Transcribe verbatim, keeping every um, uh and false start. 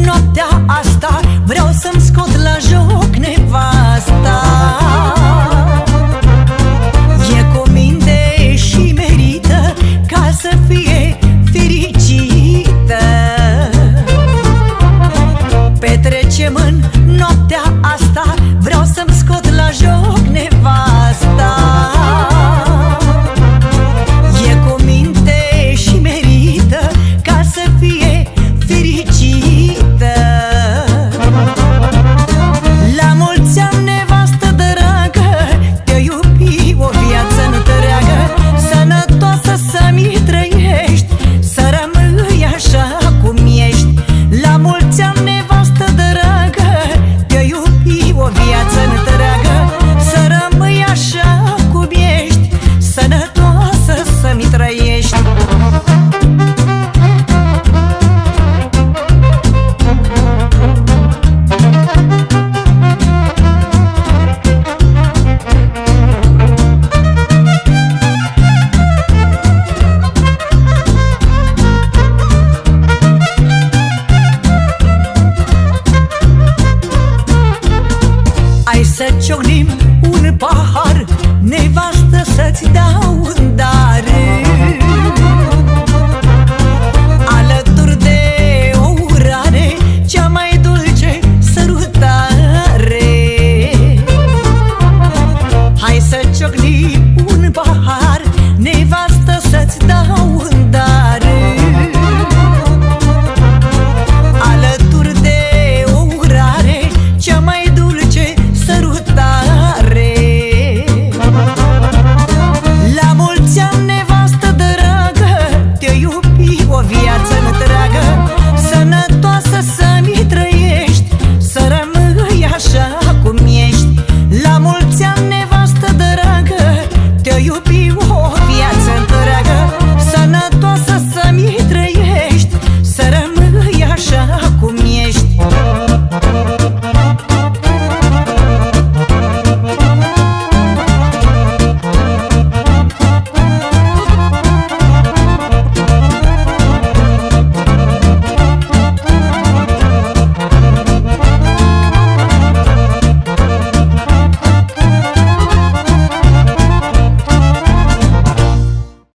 noaptea asta vreau să-mi scot la joc nevasta. E cu minte și merită ca să fie fericită. Petrecem în noaptea asta, vreau să-mi scot la joc nevasta. E cu minte și merită ca să fie fericită. La mulți ani, nevastă dragă, te iubi o viață întreagă. Sănătoasă să-mi trăiești, să rămâi așa cum ești. La mulți ani, nevastă dragă, te iubi o viață întreagă. Să rămâi așa cum ești, sănătoasă să-mi trăiești. Hai să ciocnim un pahar, nevastă, să-ți dau